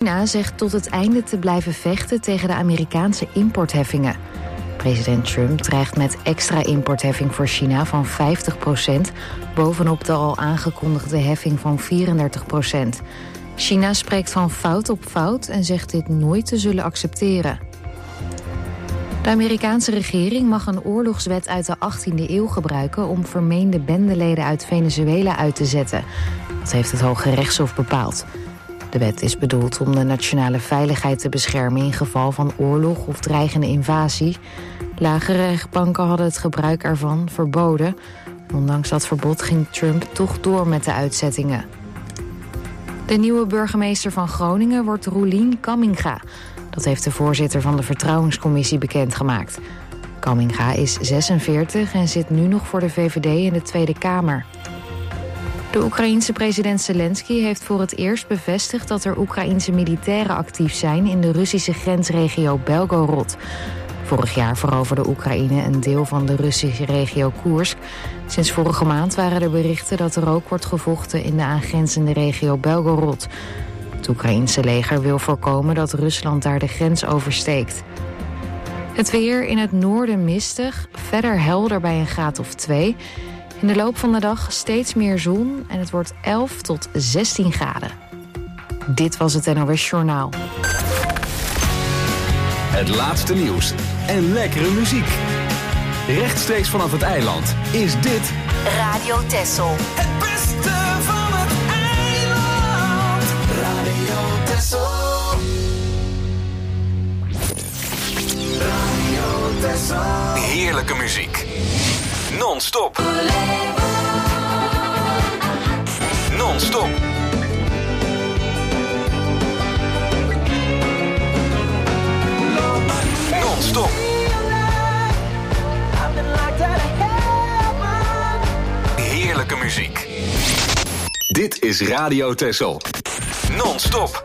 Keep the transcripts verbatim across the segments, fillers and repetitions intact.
China zegt tot het einde te blijven vechten tegen de Amerikaanse importheffingen. President Trump dreigt met extra importheffing voor China van vijftig procent... bovenop de al aangekondigde heffing van vierendertig procent. China spreekt van fout op fout en zegt dit nooit te zullen accepteren. De Amerikaanse regering mag een oorlogswet uit de achttiende eeuw gebruiken om vermeende bendeleden uit Venezuela uit te zetten. Dat heeft het Hoge Rechtshof bepaald. De wet is bedoeld om de nationale veiligheid te beschermen in geval van oorlog of dreigende invasie. Lagere rechtbanken hadden het gebruik ervan verboden. Ondanks dat verbod ging Trump toch door met de uitzettingen. De nieuwe burgemeester van Groningen wordt Roelien Kamminga. Dat heeft de voorzitter van de Vertrouwenscommissie bekendgemaakt. Kamminga is zesenveertig en zit nu nog voor de V V D in de Tweede Kamer. De Oekraïense president Zelensky heeft voor het eerst bevestigd dat er Oekraïense militairen actief zijn in de Russische grensregio Belgorod. Vorig jaar veroverde Oekraïne een deel van de Russische regio Koersk. Sinds vorige maand waren er berichten dat er ook wordt gevochten in de aangrenzende regio Belgorod. Het Oekraïense leger wil voorkomen dat Rusland daar de grens oversteekt. Het weer in het noorden mistig, verder helder bij een graad of twee. In de loop van de dag steeds meer zon en het wordt elf tot zestien graden. Dit was het N O S Journaal. Het laatste nieuws en lekkere muziek. Rechtstreeks vanaf het eiland is dit Radio Texel. Het beste van het eiland. Radio Texel. Radio Texel. heerlijke muziek. Non-stop. Non-stop. Non-stop. Heerlijke muziek. Dit is Radio Texel. Non-stop.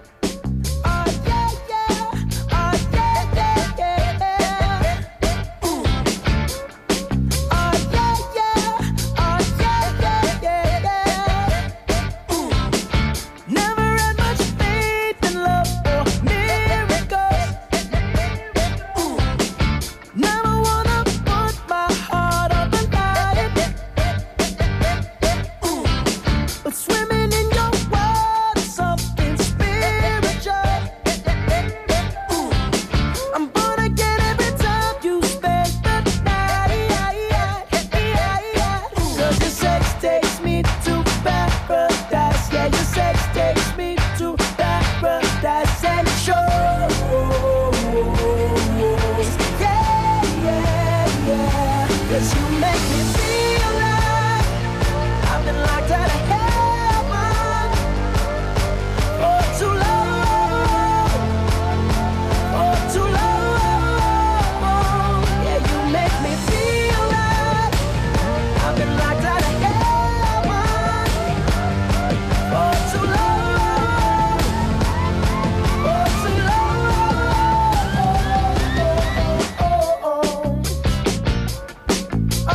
Oh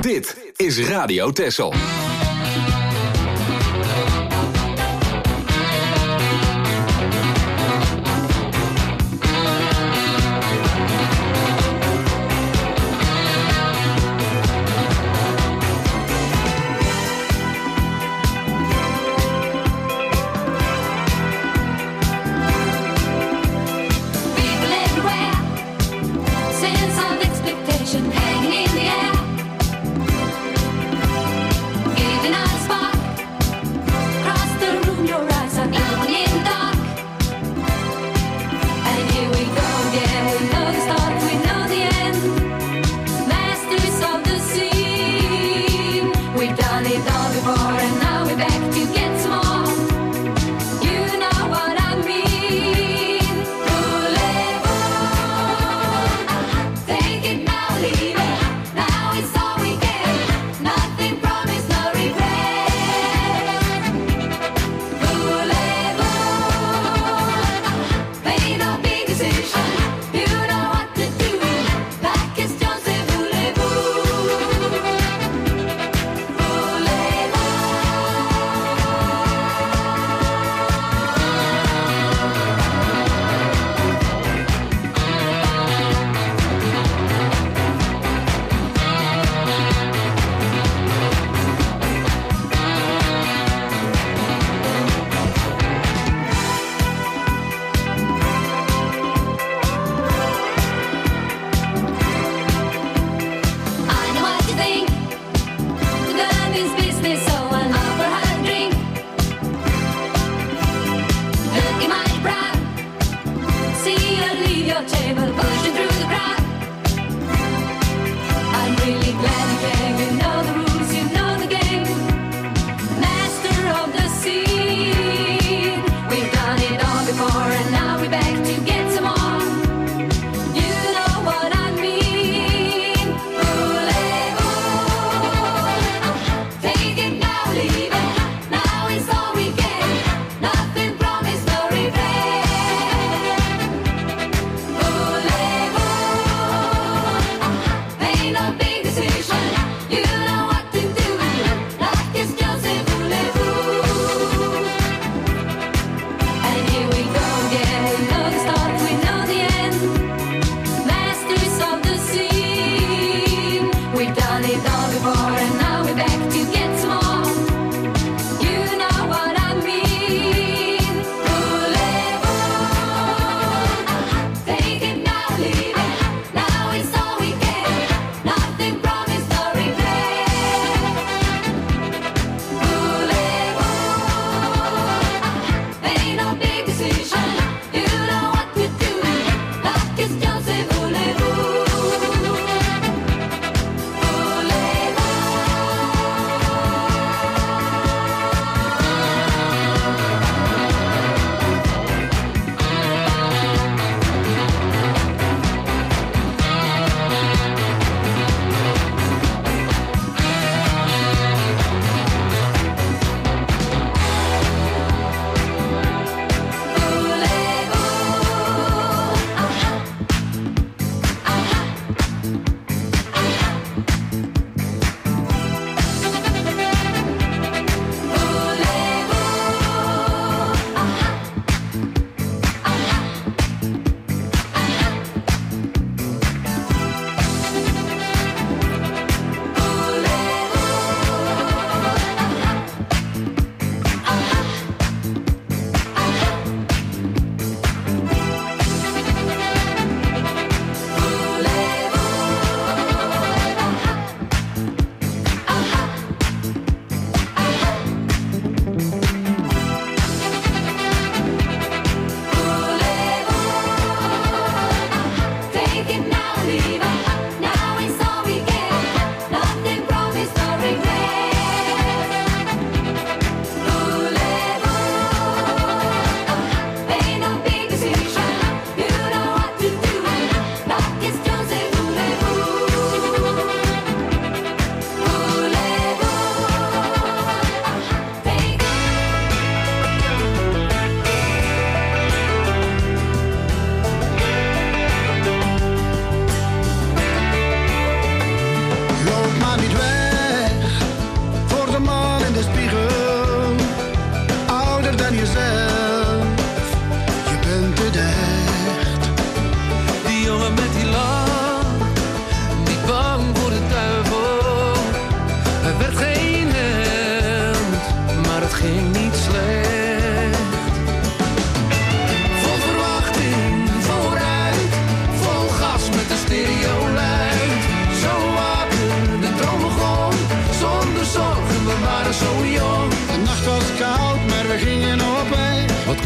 Dit is Radio Texel.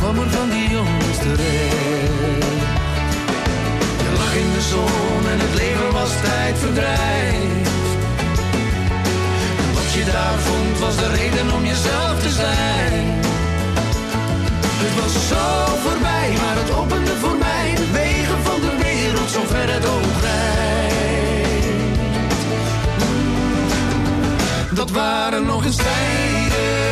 kwam er van die jongens terecht? Je lag in de zon en het leven was tijdverdrijf. En wat je daar vond was de reden om jezelf te zijn. Het was zo voorbij, maar het opende voor mij de wegen van de wereld, zo ver het oog reikt. Dat waren nog eens tijden.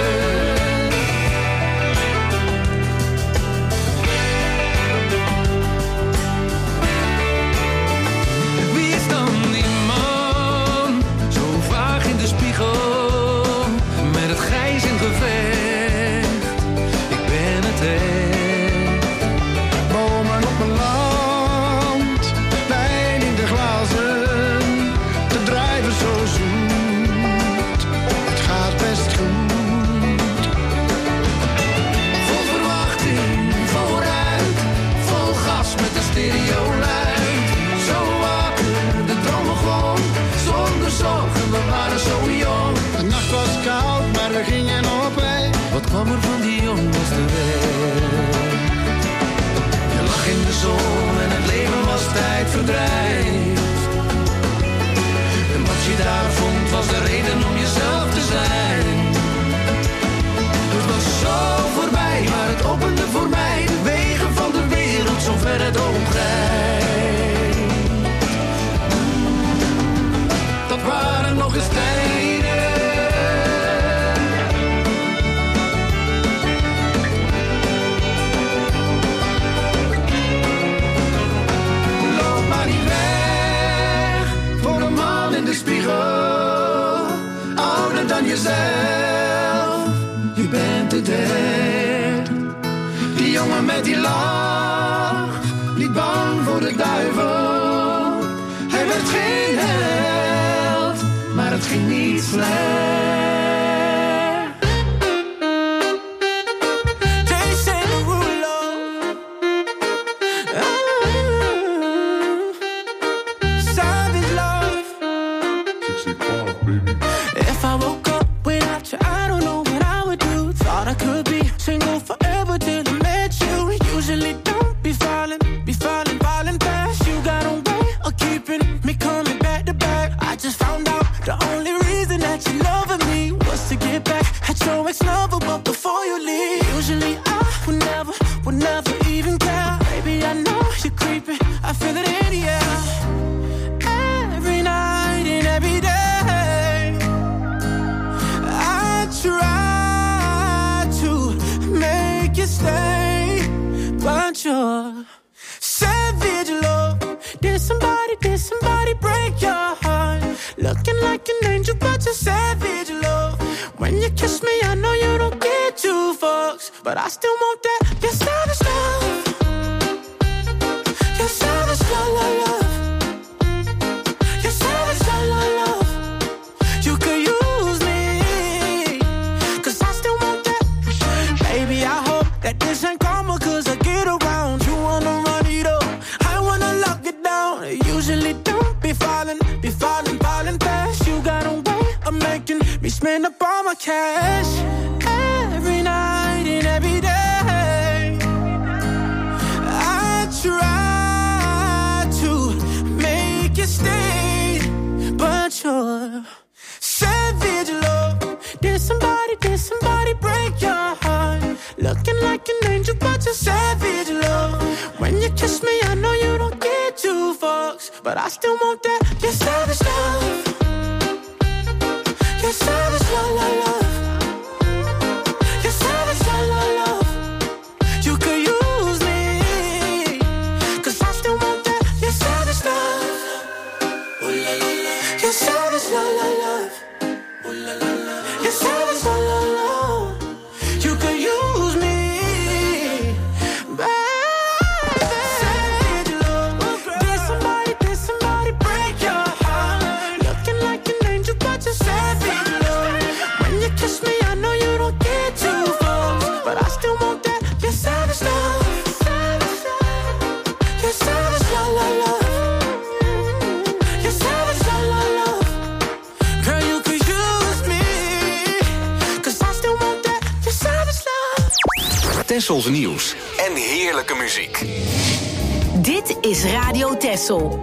Wie is dan die man, zo vaag in de spiegel, met het grijs in gevecht? Ik ben het echt. Bomen op mijn land, wijn in de glazen, te drijven zo zoet, het gaat best goed. Vol verwachting, vooruit, vol gas met de stereo luid. Zo wakker, de dromen gewoon, zonder zorgen, we waren zo jong. De nacht was koud, maar we gingen op weg. Wat kwam er van die jongens terecht? Je lag in de zon en het leven was tijdverdrijf. En wat je daar vond was de reden om jezelf te zijn. Het was zo voorbij, maar het opende voor mij de wegen van de wereld, zo ver het oog reikt. Dat waren nog eens tijden. Loop maar niet weg voor een man in de spiegel, ouder dan jezelf. Je bent het echt. Die jongen met die lach, niet bang voor de duivel. Hij werd geen held, maar het ging niet slecht. Jason Derulo. Savage love. sixty-five, baby. If I woke up without you, I don't know what I would do. Thought I could be single forever till I met you. Usually don't be falling, be falling, falling fast. You got a way of keeping me coming back to back. I just found out the only reason that you loving me was to get back at your ex-lover, but before you leave, usually I would never, would never even care. Baby, I know you're creeping, I feel it in the air. Every night and every day, I try to make you stay, but you're savage love. Did somebody, did somebody break your heart? Looking like an angel, but you're savage love. When you kiss me, I know you don't get two fucks, but I still want that. You're savage love. You're savage love, love, love. You're savage love, love, love. You could use me, cause I still want that. Baby, I hope that this ain't karma, cause I get around. You wanna run it up, I wanna lock it down. Usually don't be falling, be falling, falling fast. You got a way of making me spend up all my cash. Every night and every day, I try to make you stay, but you're savage love. Did somebody, did somebody break your heart? Looking like an angel, but you're savage love. When you kiss me, I know you don't get two fucks, but I still want that. You're savage love. You're savage love, love, love. You're savage love, love, love. You could use me, cause I still want that. You're savage love. Ooh la la la. You're savage love, love, love. Ooh la la la. You're savage love, love, love. You could use me, baby. Savage love. Did somebody, did somebody break your heart? Looking like an angel, but you're savage love. When you kiss me, I know you don't get two fucks, but I still want that. You're savage love. You're savage love, love, love. You're savage love, love, love. Girl, you could use me, Tessels nieuws en heerlijke muziek. Dit is Radio Tessel.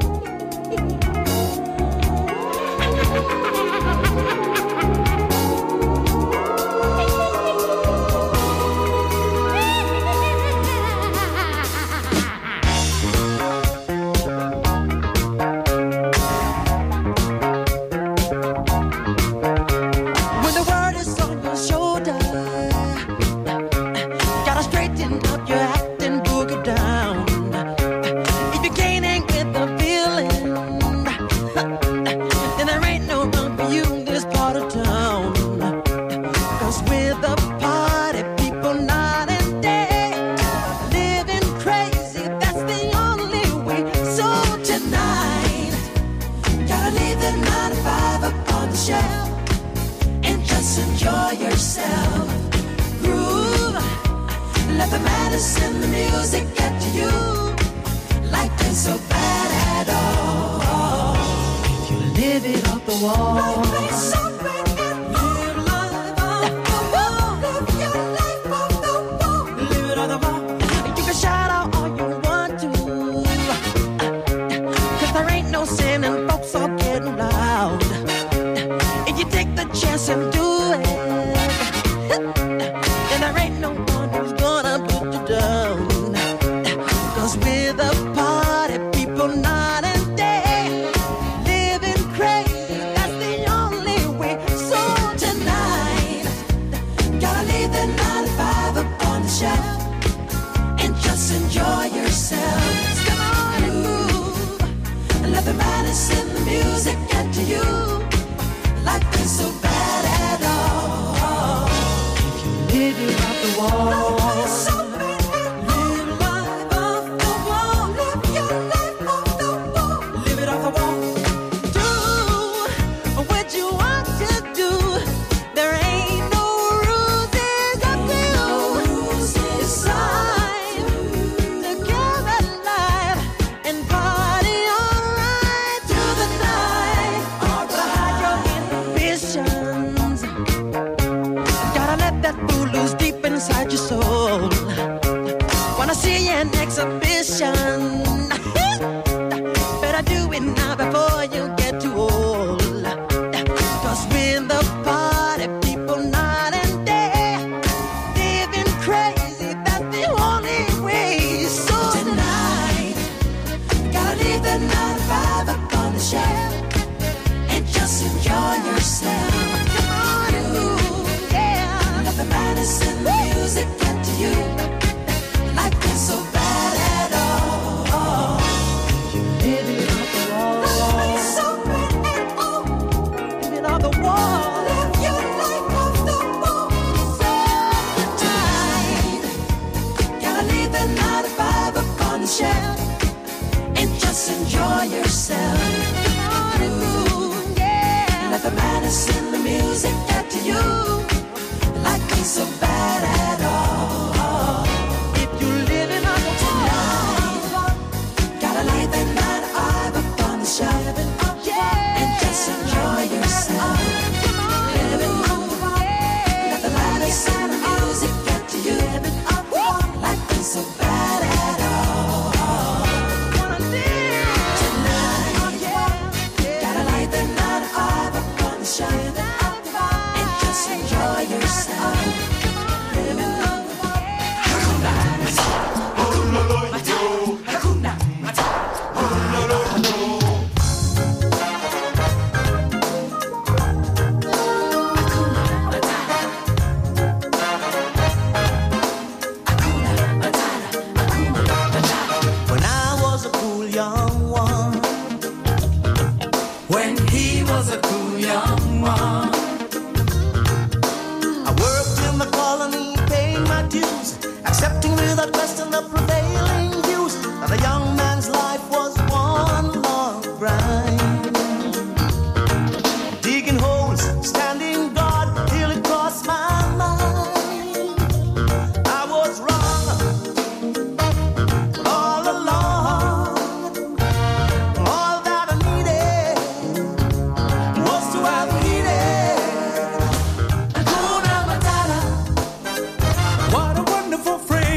What a wonderful friend.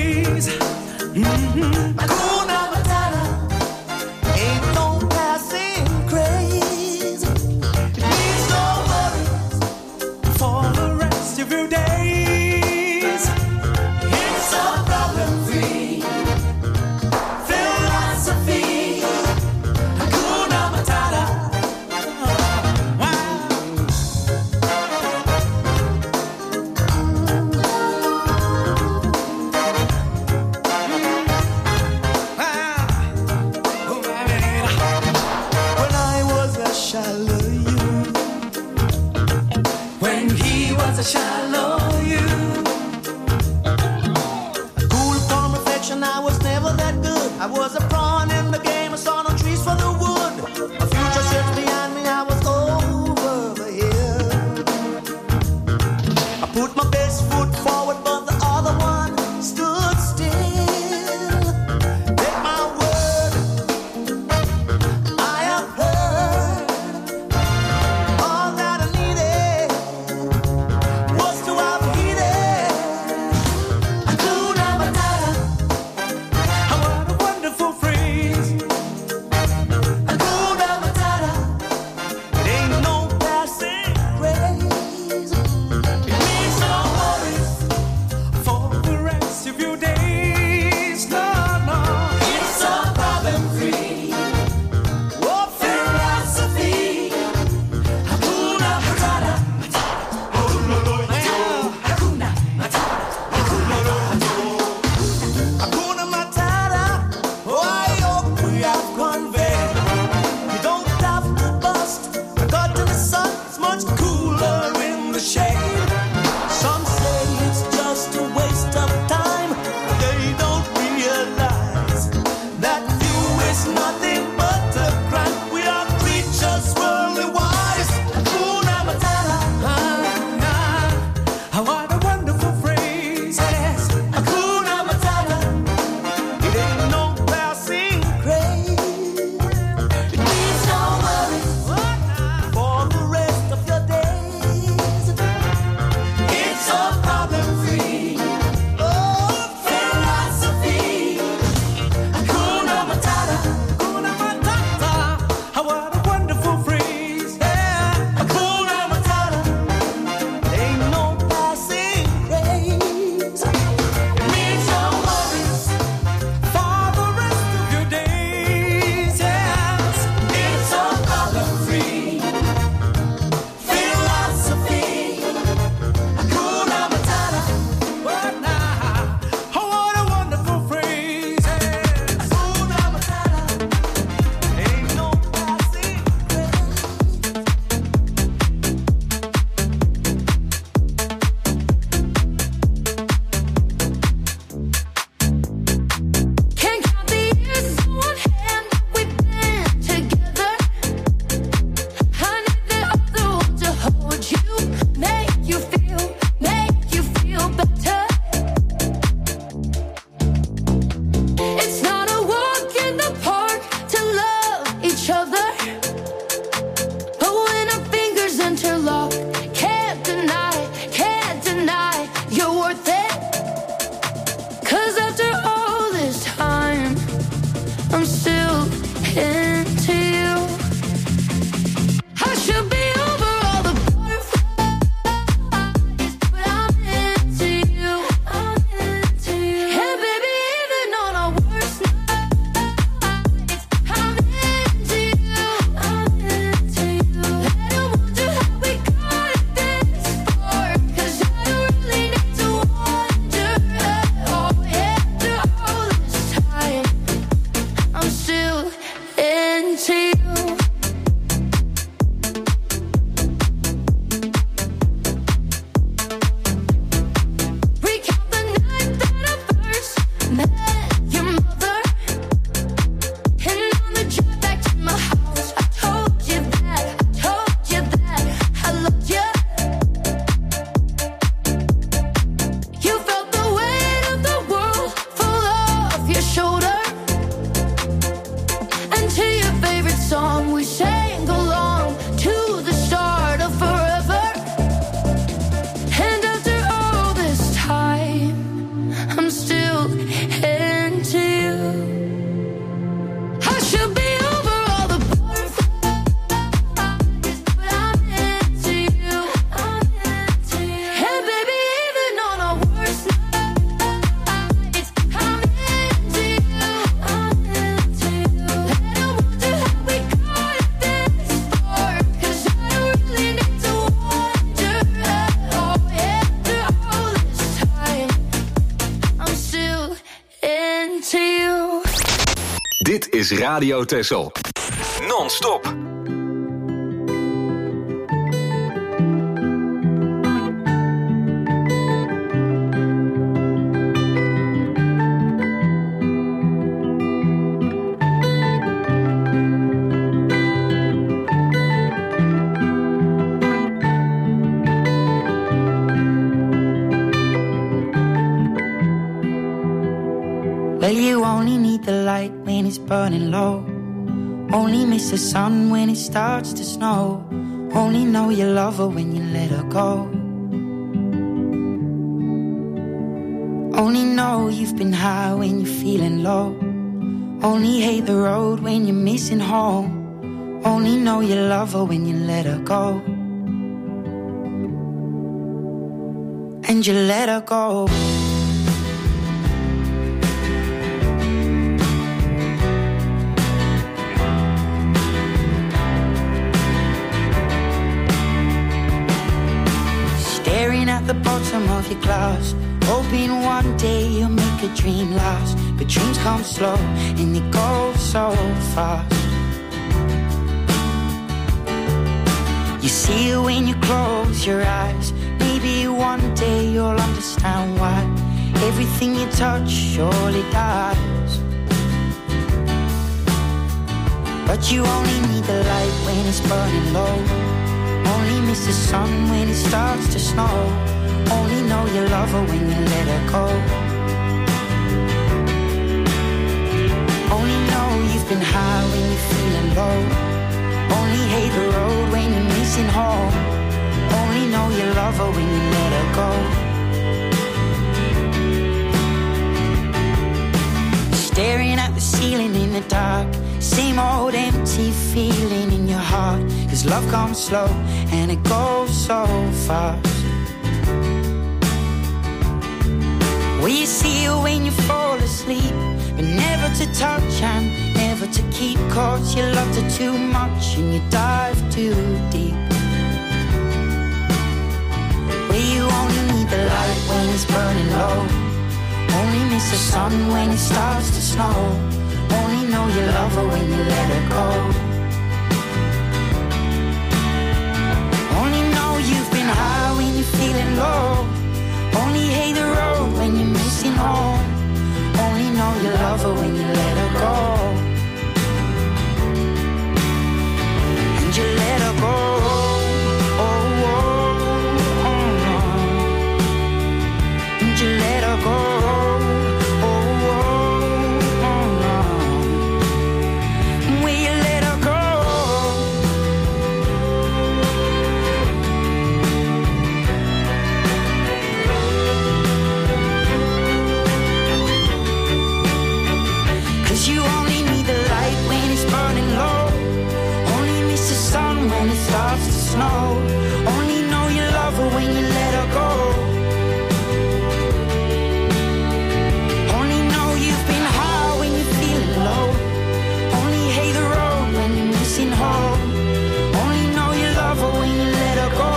Radio Texel. Non-stop. Well, you only need the light when it's burning low. Only miss the sun when it starts to snow. Only know you love her when you let her go. Only know you've been high when you're feeling low. Only hate the road when you're missing home. Only know you love her when you let her go. And you let her go. At the bottom of your glass, hoping one day you'll make a dream last. But dreams come slow and they go so fast. You see it when you close your eyes. Maybe one day you'll understand why everything you touch surely dies. But you only need the light when it's burning low. Only miss the sun when it starts to snow. Only know you love her when you let her go. Only know you've been high when you're feeling low. Only hate the road when you're missing home. Only know you love her when you let her go. Staring at the ceiling in the dark. Same old empty feeling in your heart. Cause love comes slow and it goes so fast. Well, you see her when you fall asleep, but never to touch and never to keep. Cause you loved her too much and you dive too deep. Well, you only need the light when it's burning low. Only miss the sun when it starts to snow. Only know you love her when you let her go. Only know you've been high when you're feeling low. Only hate the road when you're missing home. Only know you love her when you let her go. And you let her go. Oh, oh, oh, oh. And you let her go. Snow. Only know you love her when you let her go. Only know you've been high when you're feeling low. Only hate the road when you're missing home. Only know you love her when you let her go.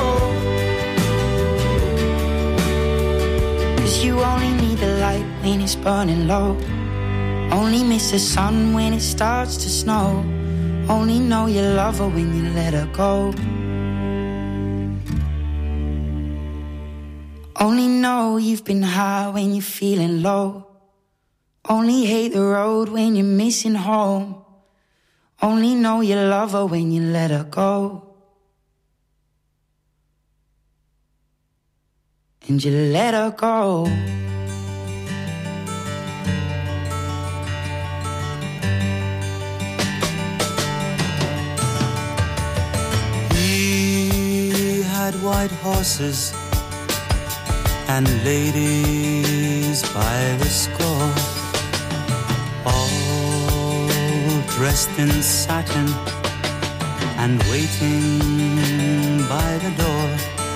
Cause you only need the light when it's burning low. Only miss the sun when it starts to snow. Only know you love her when you let her go. Only know you've been high when you're feeling low. Only hate the road when you're missing home. Only know you love her when you let her go. And you let her go. He had white horses and ladies by the score, all dressed in satin and waiting by the door.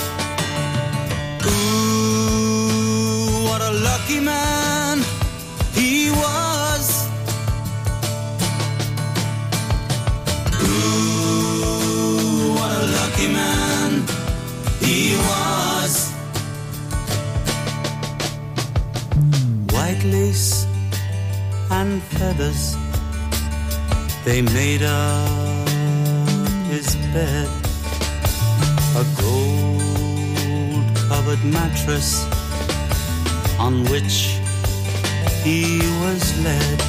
Ooh, what a lucky man he was. Ooh, what a lucky man he was. White lace and feathers They made up his bed, a gold-covered mattress on which he was led.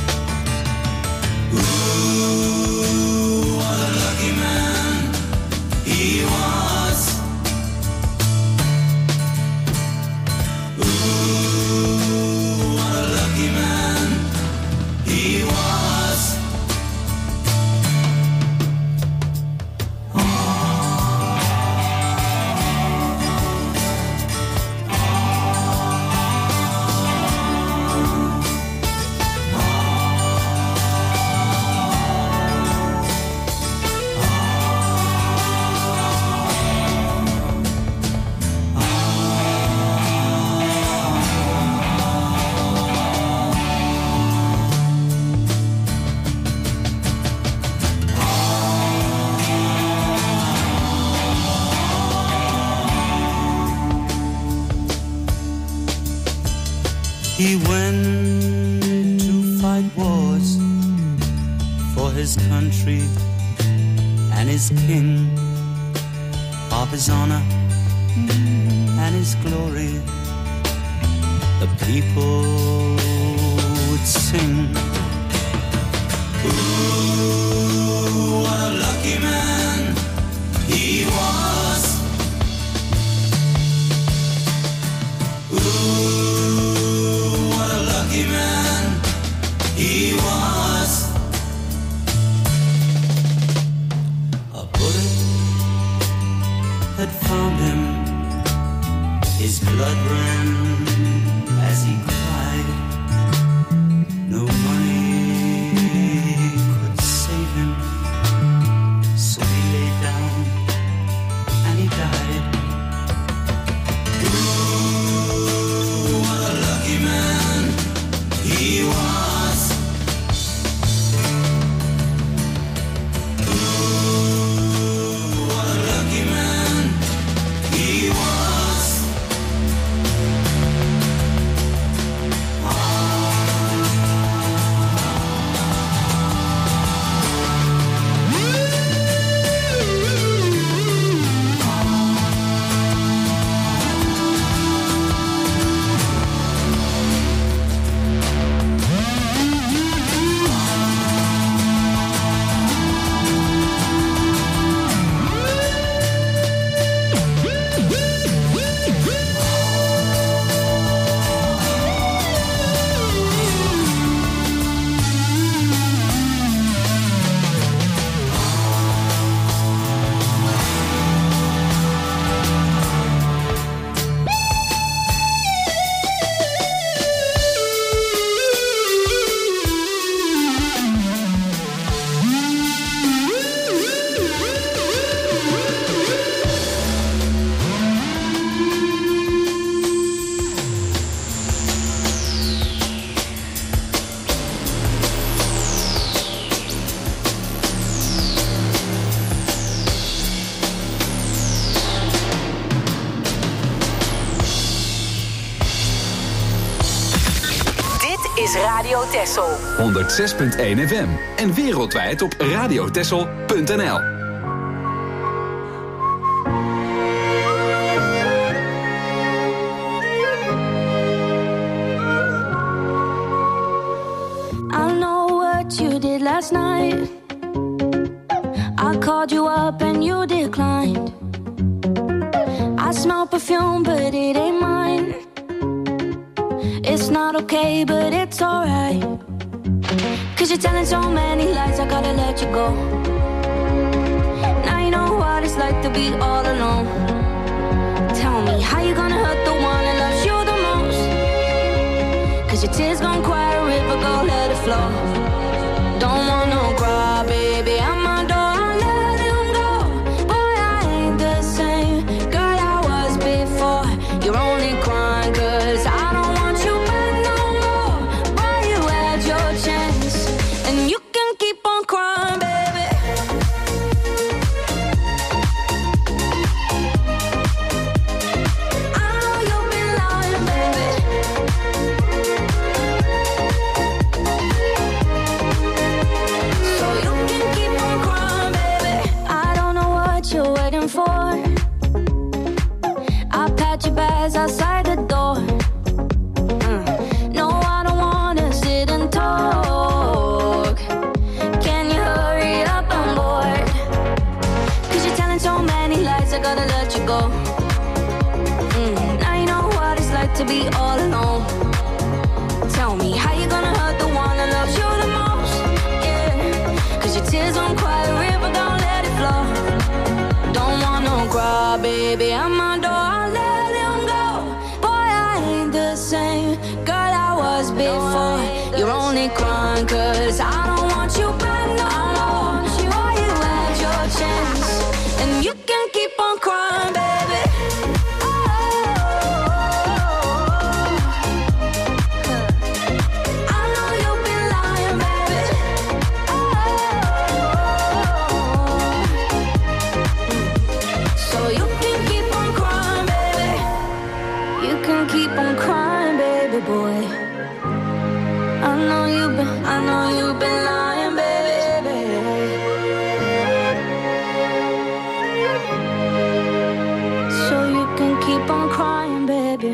Ooh, what a lucky man he was. Ooh, what a lucky man he was. He went to fight wars for his country and his king, of his honor and his glory. The people would sing. Ooh, what a lucky man he was. Ooh, man he was. A bullet had found him. His blood ran as he cried. No money could save him, so he lay down and he died. Ooh, what a lucky man he was. Ooh, what a lucky man he was. Radio Texel. honderd zes punt één F M en wereldwijd op radiotexel punt n l. I know what you did last night. I called you up and you declined. I smell perfume but it ain't mine. It's not okay, but it's alright. Cause you're telling so many lies, I gotta let you go. Now you know what it's like to be all alone. Tell me, how you gonna hurt the one that loves you the most? Cause your tears gon' quiet a river, go let it flow. Don't want no cry, baby, I'm my door, I let him go. Boy, I ain't the same girl I was before. You're only crying cause I don't want you back no more. Boy, you had your chance and you can keep on crying, baby. I know you've been lying, baby. So you were waiting for. I packed your bags outside the door. Mm. No, I don't wanna sit and talk. Can you hurry up on board? Cause you're telling so many lies, I gotta let you go. Mm. Now you know what it's like to be all alone. Tell me, how you gonna hurt the one that loves you the most? Yeah, cause your tears won't cry, a river gon' let it flow. Don't want no cry, baby, I'm my door, I'll let him go. Boy, I ain't the same girl I was before. You're only crying cause I don't want you back no more. Boy, you had your chance, and you can keep on crying, baby. Keep on crying, baby boy. I know you've been, I know you've been lying, baby. So you can keep on crying, baby.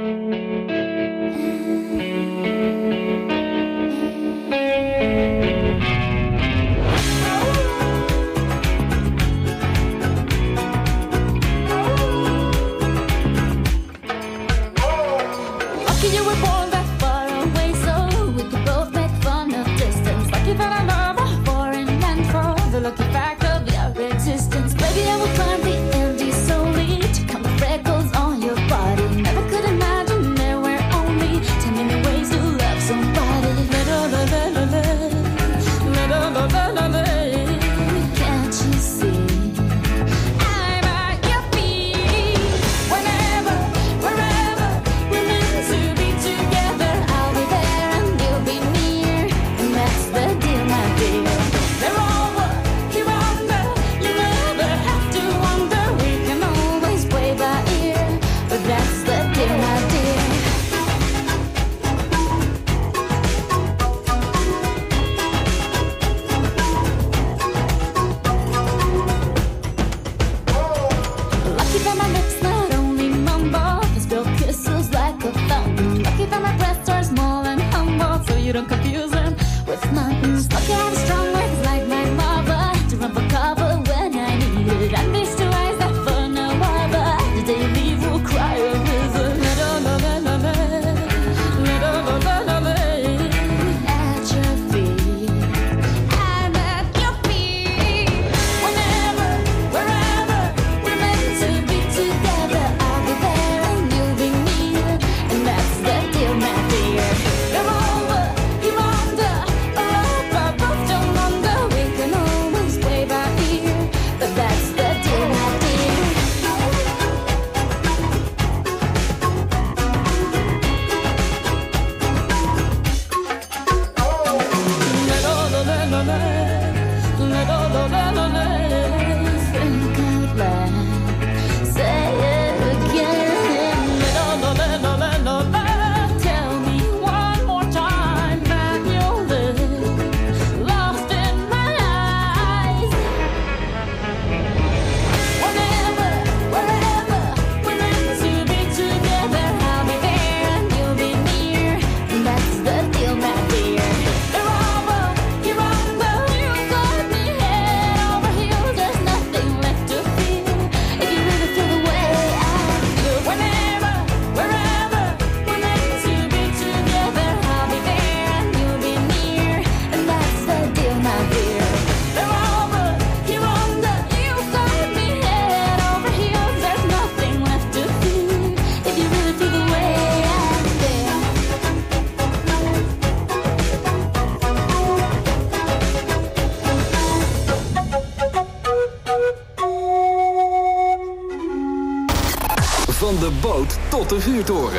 Van de boot tot de vuurtoren.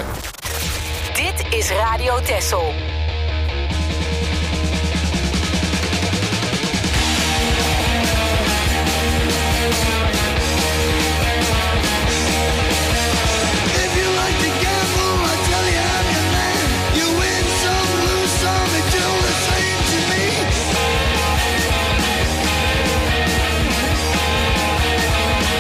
Dit is Radio Texel. We'll be right back.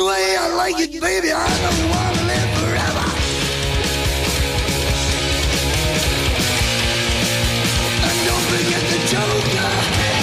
the way I like it, baby. I don't wanna live forever. And don't forget the Joker.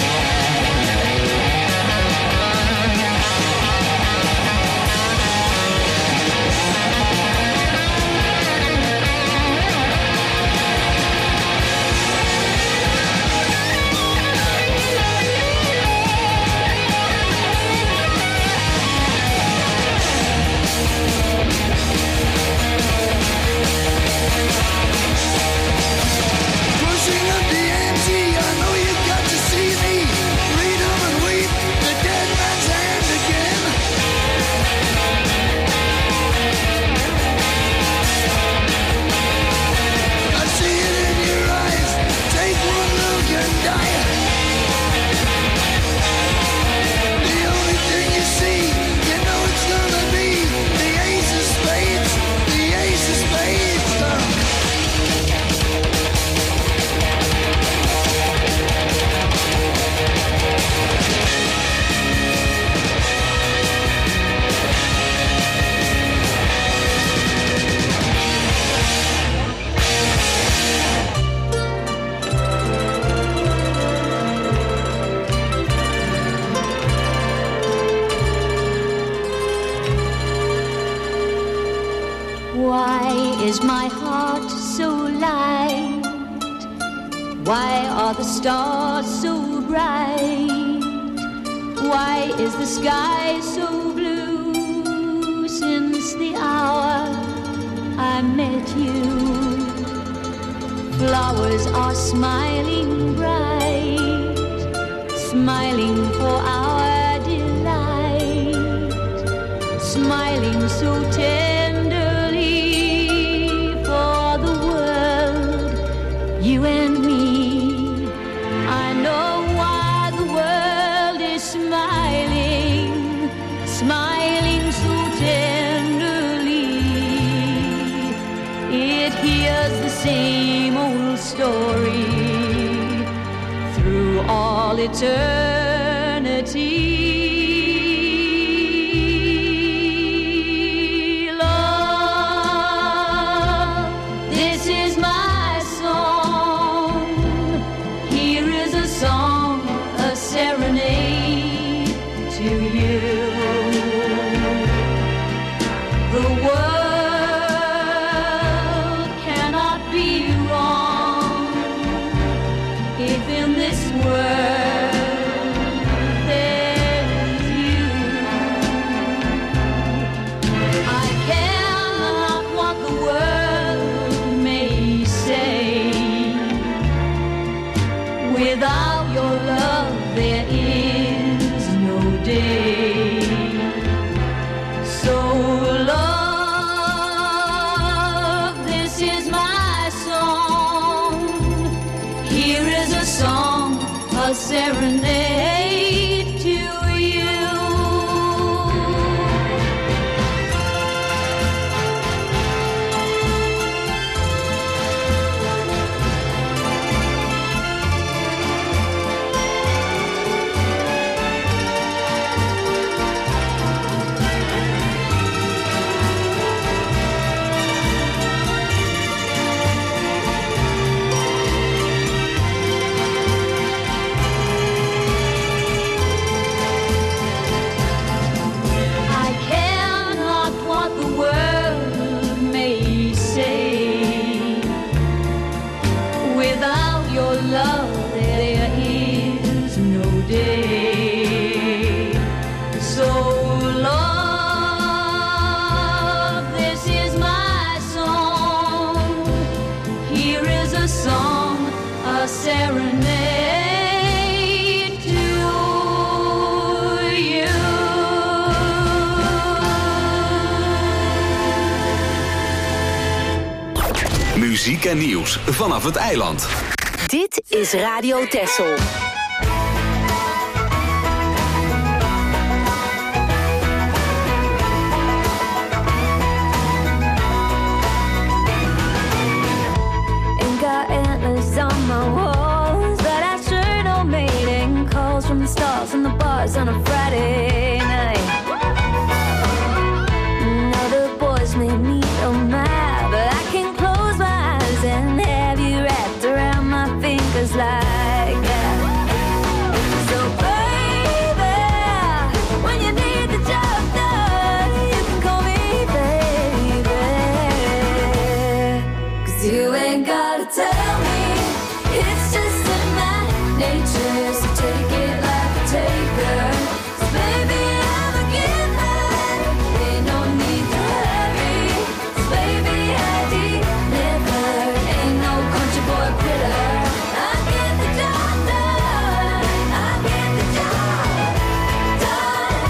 Is my heart so light? Why are the stars so bright? Why is the sky so blue? Since the hour I met you, flowers are smiling bright, smiling for our delight, smiling so tenderly. You and me, I know why the world is smiling, smiling so tenderly. It hears the same old story through all eternity. Serenade to you. Muziek en nieuws vanaf het eiland. Dit is Radio Texel. Ain't got antlers on my walls, but I sure don't mating calls from the stars and the bars on a Friday night. tell me it's just in my nature, so take it like a taker. 'Cause baby, I'm a giver, ain't no need to hurry. 'Cause baby, I deliver, ain't no country boy quitter. I get the job done, I get the job done.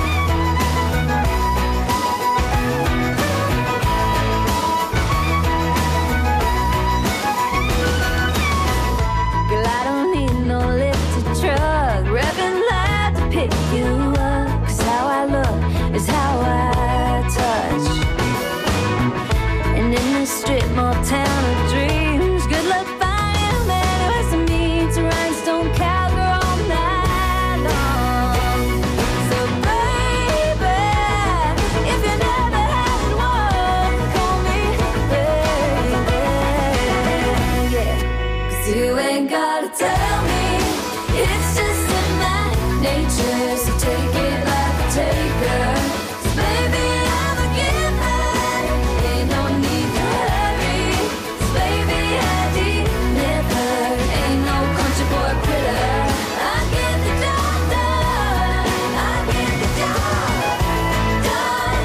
Girl, I don't need no lifted truck, revving loud to pick you up. 'Cause how I look is how I touch. And in this strip mall town of dreams, good luck finding a man who has to meet a rhinestone cowgirl all night long. So baby, if you never had one, call me baby, yeah. 'Cause you ain't gotta tell me, it's just in my nature, so take it like a taker. 'Cause baby, I'm a giver, ain't no need to hurry. 'Cause baby, I deliver, ain't no country boy quitter. I get the job done, I get the job done.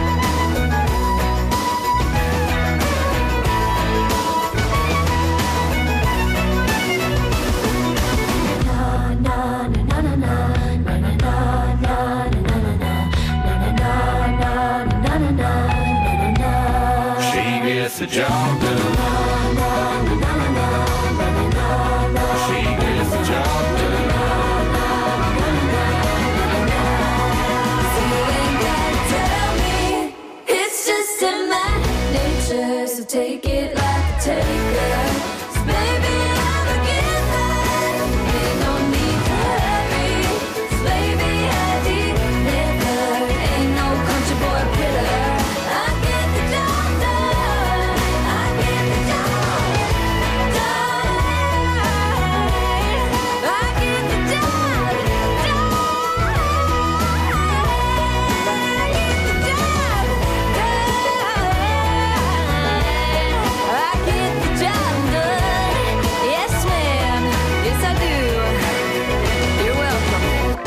She gets the job done. She gets the job done. So you ain't gotta tell me, it's just in my nature, so take it like a taker. 'Cause baby, I'm a giver, ain't no need to hurry. 'Cause baby, I deliver, ain't no country boy quitter. I get the job done, I get the job done. I get the job done. I get the job done. Yes, ma'am. Yes, I do. You're welcome.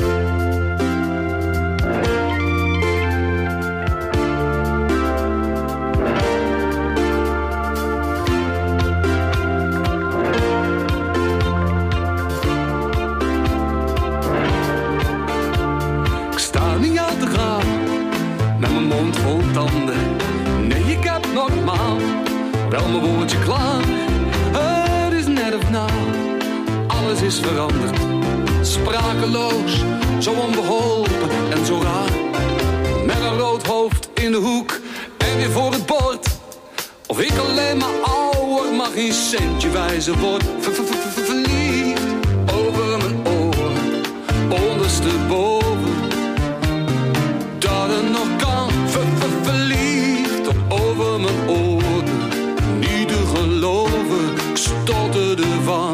Ik sta niet aan te gaan, met mijn mond vol tanden. Nee, ik heb normaal wel mijn woordje klaar. Het is net of na, alles is veranderd. Sprakeloos, zo onbeholpen en zo raar. Met een rood hoofd in de hoek en weer voor het bord. Of ik alleen maar ouder, maar geen centje wijzer word. Ver- ver- ver- ver- Verliefd over mijn oren, ondersteboven. Dat het nog kan, ver- ver- verliefd tot over mijn oren. Niet te geloven, ik stotterde van.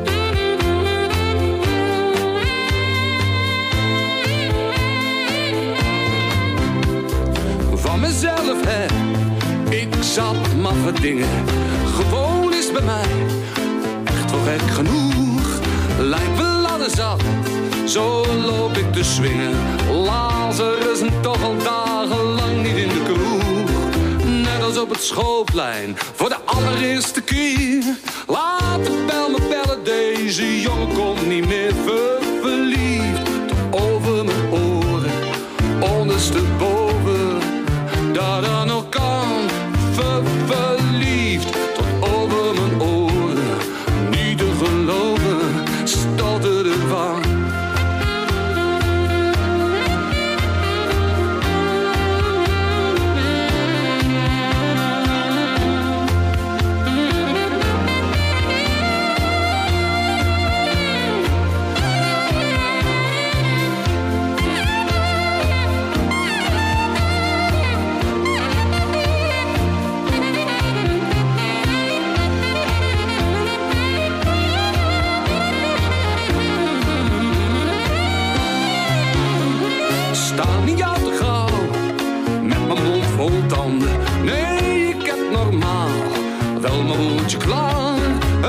Van mezelf, hè, ik zat maffe dingen. Gewoon is bij mij echt wel gek genoeg. Lijkt wel ladder zat, zo loop ik te swingen. Lazarus en toch al dagenlang niet in de kroeg. Net als op het schoolplein, voor de allereerste keer. Laat de bel me bellen, deze jongen komt niet meer. Ver- Verliefd tot over mijn oren, ondersteboven. Dat er nog kan, ver- verliefd tot over mijn oren. Niet te geloven, stotterde van. Nee, ik heb normaal wel mijn woordje klaar.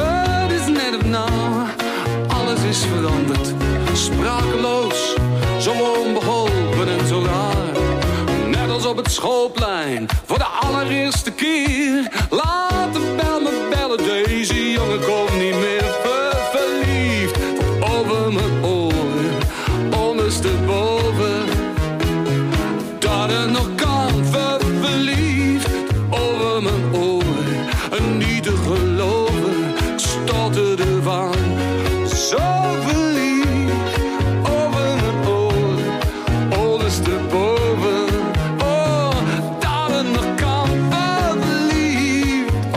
is veranderd. Sprakeloos, zo onbeholpen en zo raar. Net als op het schoolplein, voor de allereerste keer. Laat de bel me bellen, deze jongen komt niet meer ver, verliefd. Tot over mijn oren, ondersteboven. Dat het nog kan, ver, verliefd. Over mijn oren, en niet te geloven. Ik stotterde van, zo verliefd. Over mijn oren, ondersteboven. Oh, dat het nog kan, ver, verliefd.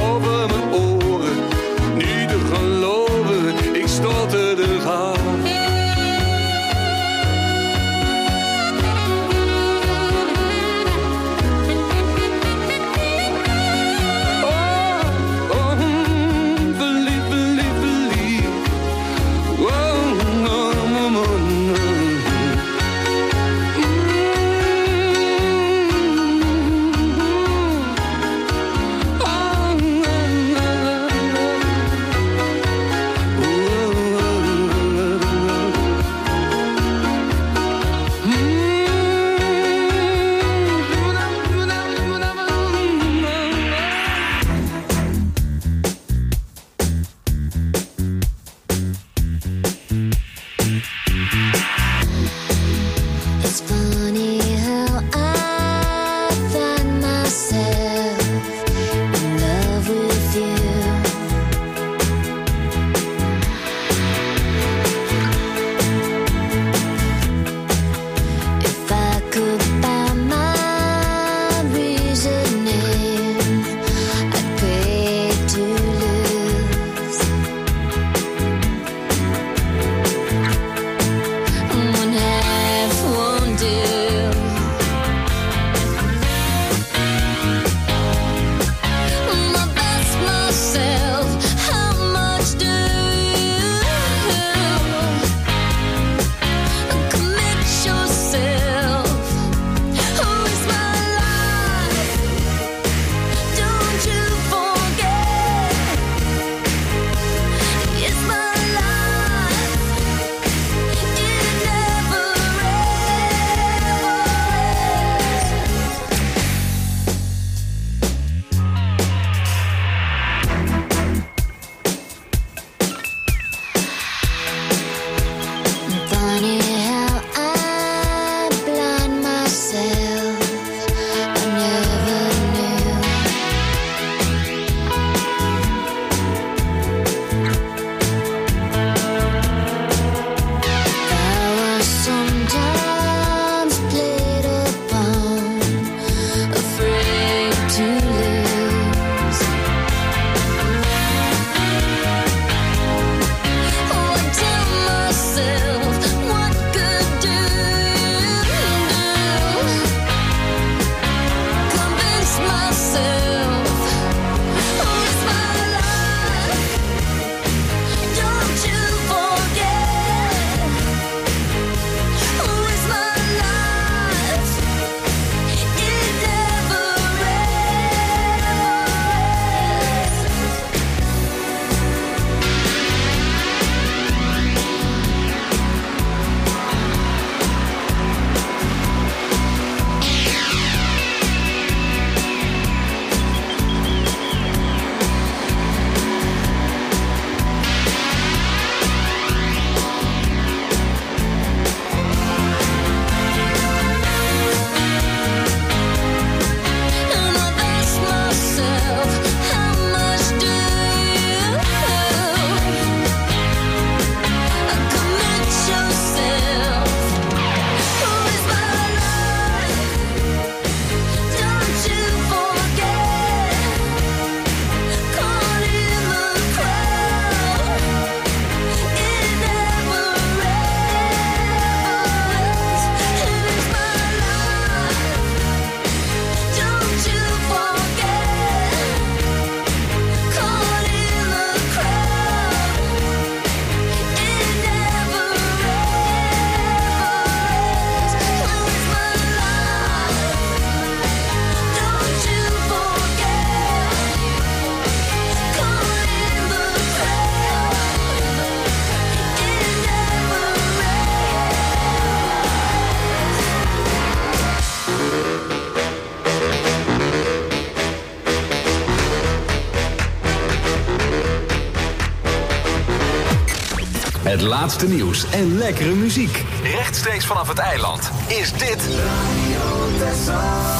Het laatste nieuws en lekkere muziek. Rechtstreeks vanaf het eiland is dit Radio Texel.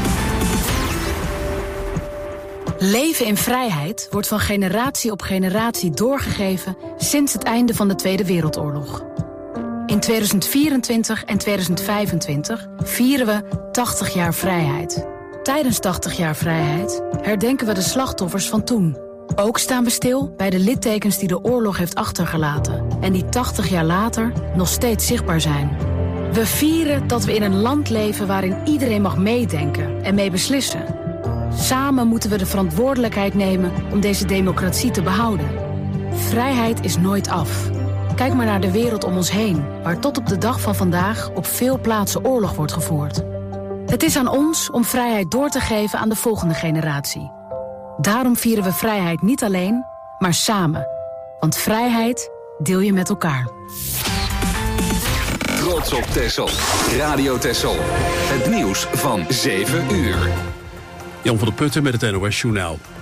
Leven in vrijheid wordt van generatie op generatie doorgegeven sinds het einde van de Tweede Wereldoorlog. In tweeduizend vierentwintig en tweeduizend vijfentwintig vieren we tachtig jaar vrijheid. Tijdens tachtig jaar vrijheid herdenken we de slachtoffers van toen. Ook staan we stil bij de littekens die de oorlog heeft achtergelaten en die tachtig jaar later nog steeds zichtbaar zijn. We vieren dat we in een land leven waarin iedereen mag meedenken en mee beslissen. Samen moeten we de verantwoordelijkheid nemen om deze democratie te behouden. Vrijheid is nooit af. Kijk maar naar de wereld om ons heen, waar tot op de dag van vandaag op veel plaatsen oorlog wordt gevoerd. Het is aan ons om vrijheid door te geven aan de volgende generatie. Daarom vieren we vrijheid niet alleen, maar samen. Want vrijheid deel je met elkaar. Trots op Texel. Radio Texel. Het nieuws van zeven uur. Jan van der Putten met het N O S Journaal.